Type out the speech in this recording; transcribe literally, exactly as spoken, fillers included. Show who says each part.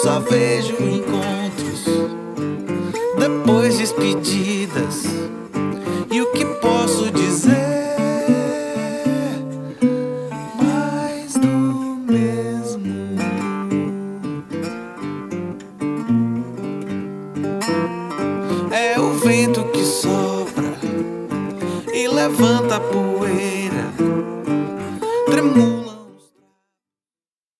Speaker 1: só vejo encontros, depois despedidas. E o que posso dizer? Mais do mesmo. É o vento que sopra e levanta a poeira